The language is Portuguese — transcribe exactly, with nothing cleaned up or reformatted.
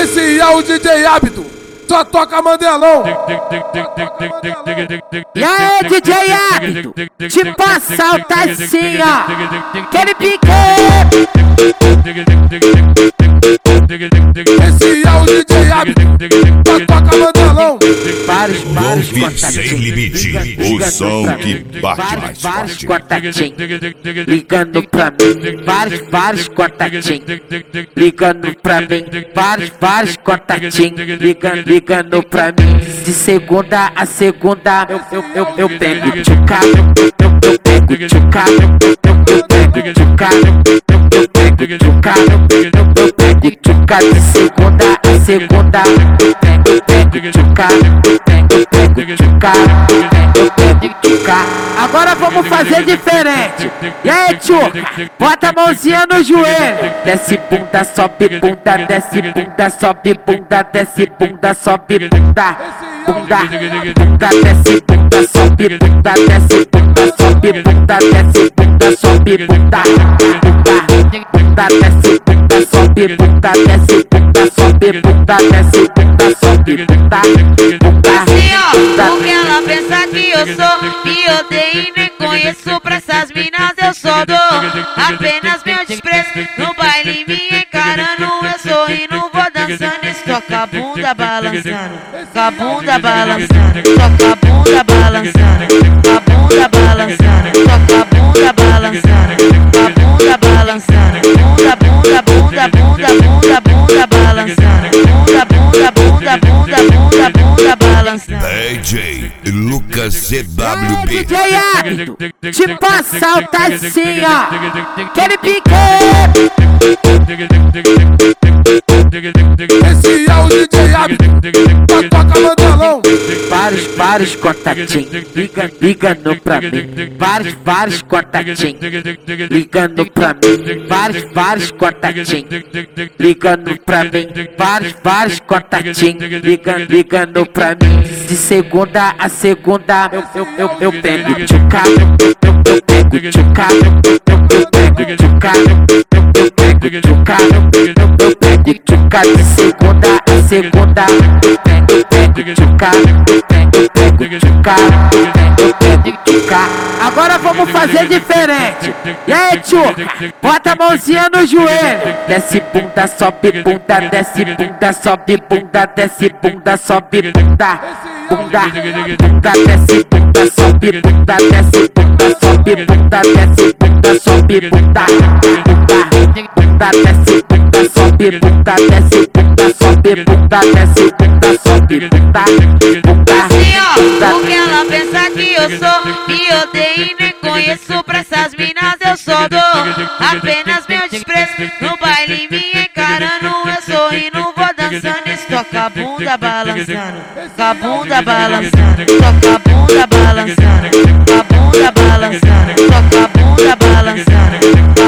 Esse é o D J Hábito, só toca Mandelão. E aí, D J Hábito, te passa o assim, ó. Aquele pique. Esse é o D J Hábito, só toca Mandelão. Vários, vários Golpe sem limite, o som que bate mais vários forte. contatinhos ligando pra mim, vários, vários contatinhos ligando pra mim, vários, vários contatinhos ligando, ligando pra mim. De segunda a segunda eu, eu, eu, eu pego tchuca, eu, eu, eu pego tchuca, eu, eu pego tchuca, eu, eu pego tchuca, eu, eu pego tchuca. De segunda a segunda eu pego, eu pego tchuca, eu pego, eu pego tchuca, eu pego tchuca. Agora vamos fazer diferente. E aí, tio, bota a mãozinha no joelho. Desce bunda, sobe bunda, desce bunda, sobe bunda, desce bunda, sobe bunda. Bunda, bunda, desce bunda, sobe bunda, desce bunda, sobe bunda, desce bunda, sobe bunda. Bunda, bunda, desce bunda, sobe bunda, desce bunda, sobe bunda, desce bunda, sobe bunda. Bunda, assim, ó, porque ela pensa que eu sou e odeio e nem conheço. Pra essas minas eu só dou apenas meu desprezo. No baile me encarando, eu sorrindo, vou dançando. Toca a bunda balançando, toca a bunda balançando, toca a bunda balançando, toca a bunda balançando, toca a bunda balançando, toca a bunda balançando, bunda, bunda, bunda, bunda, bunda, bunda balançando, bunda, bunda, bunda, bunda, bunda, bunda balançando. D J Lucas C W B. D J Hábito, te passa o assim, ó. Aquele pique. Esse é o D J Hábito, só toca Mandelão. Vários, vários contatinhos ligando, ligando pra mim, vários, vários contatinhos ligando pra mim, vários, vários contatinhos ligando pra mim, vários, vários contatinhos ligando, ligando pra mim. De segunda a segunda eu, eu, eu, eu pego tchuca, eu, eu, eu pego tchuca, eu, eu pego tchuca, eu, eu pego tchuca, eu, eu pego tchuca. De segunda a segunda eu pego, eu pego tchuca, eu pego, eu pego tchuca, eu pego tchuca. Agora vamos fazer diferente. E aí, tio, bota a mãozinha no joelho. Desce bunda, sobe bunda, desce bunda, sobe bunda, desce bunda, sobe bunda. Bunda, bunda, desce bunda, sobe bunda, desce bunda, sobe bunda, desce bunda, sobe bunda. Bunda, bunda, desce bunda, sobe bunda, desce bunda, sobe bunda, desce bunda, sobe bunda. Bunda, assim, ó, porque ela pensa que eu sou e odeio e nem conheço. Pra essas minas eu só dou apenas meu desprezo. No baile me encarando, eu sorrindo, vou dançando. Toca a bunda balançando, toca a bunda balançando, toca a bunda balançando, toca a bunda balançando, toca a bunda balançando.